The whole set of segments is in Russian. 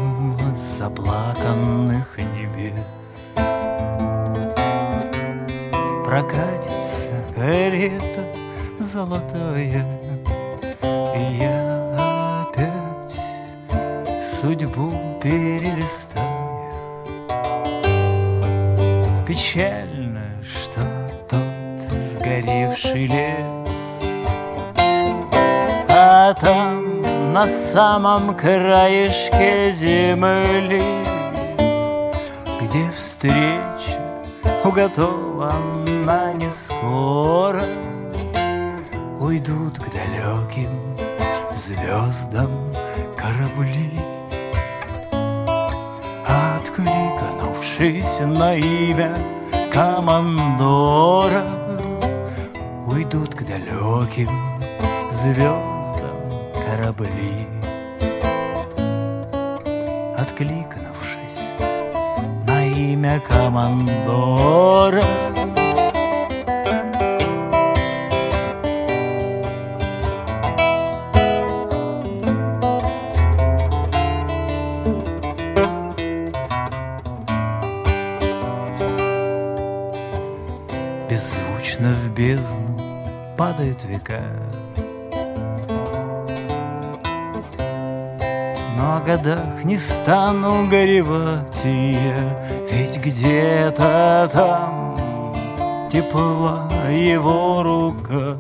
дым заплаканных небес. Прокатится карета золотая, и я опять судьбу перелистаю. Печально, что тот сгоревший лес, а там на самом краешке земли, где встреча уготована не скоро, уйдут к далеким звездам корабли. Откликнувшись на имя командора, уйдут к далеким звездам корабли. Откликнувшись на имя командора, беззвучно в бездну падают века, но о годах не стану горевать я, ведь где-то там тепла его рука,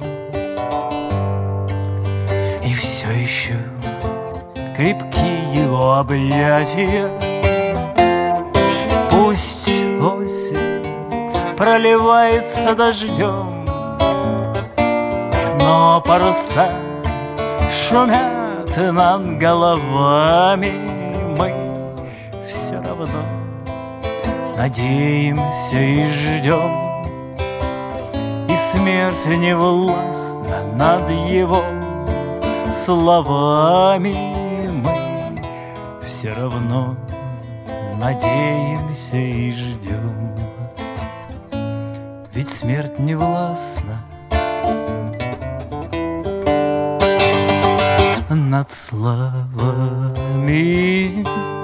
и все еще крепки его объятия. Пусть осень проливается дождем, но паруса шумят над головами. Мы все равно надеемся и ждем, и смерть не властна над его словами. Мы все равно надеемся и ждем, ведь смерть не властна над словами.